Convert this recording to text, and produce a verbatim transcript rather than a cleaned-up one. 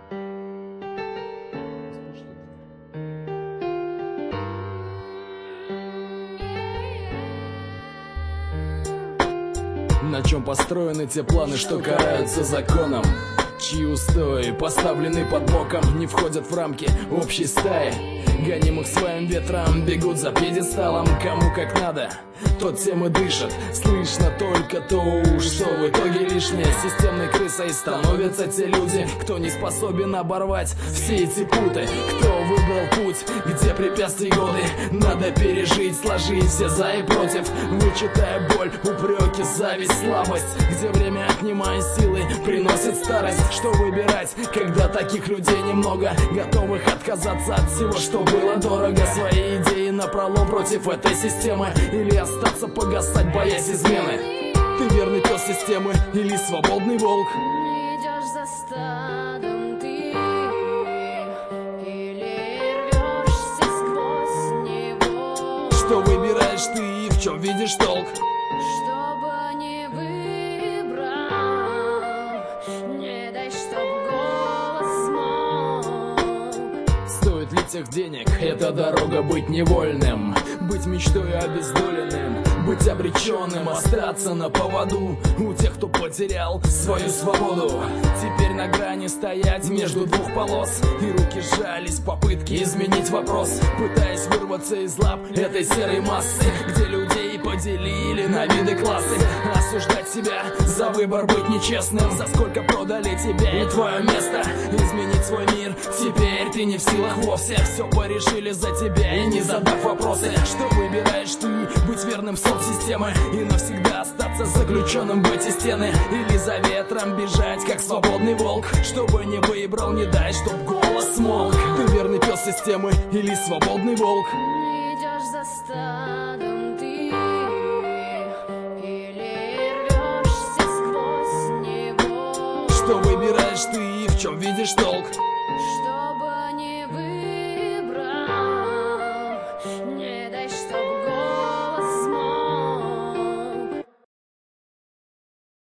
На чем построены те планы, что караются законом? Чьи устои поставлены под боком, не входят в рамки общей стаи. Гонимых своим ветром, бегут за пьедесталом. Кому как надо, тот тем и дышит. Слышно только то, что в итоге лишнее. Системной крысой становятся те люди, кто не способен оборвать все эти путы. Кто выбрал путь, где препятствий годы надо пережить, сложить все за и против, вычитая боль, упреки, зависть, слабость. Где время, отнимая силы, приносит старость. Что выбирать, когда таких людей немного, готовых отказаться от всего, что было дорого? Свои идеи напролом против этой системы, или остаться погасать, боясь измены? Ты верный пес системы или свободный волк? Идешь за стадом ты, или рвешься сквозь него? Что выбираешь ты и в чем видишь толк? Чтобы не выбрал, не дай, чтоб голос смог. Стоит ли тех денег эта дорога быть невольным? Быть мечтой обездоленным, быть обреченным, остаться на поводу у тех, кто потерял свою свободу. Теперь на грани стоять между двух полос, и руки сжались в попытке изменить вопрос, пытаясь вырваться из лап этой серой массы, где людей поделили на виды классы. Осуждать себя за выбор быть нечестным, за сколько продали тебя и твое место. Изменить свой мир, теперь ты не в силах вовсе. Все порешили за тебя и не задав вопросы. Что выбираешь ты? Быть верным соцсистемы и навсегда остаться заключенным в эти стены, или за ветром бежать, как свободный волк? Чтобы не выбрал, не дай, чтоб голос смолк. Ты верный пес системы или свободный волк? Идешь за стадом ты, или рвешься сквозь него? Что выбираешь ты и в чем видишь толк?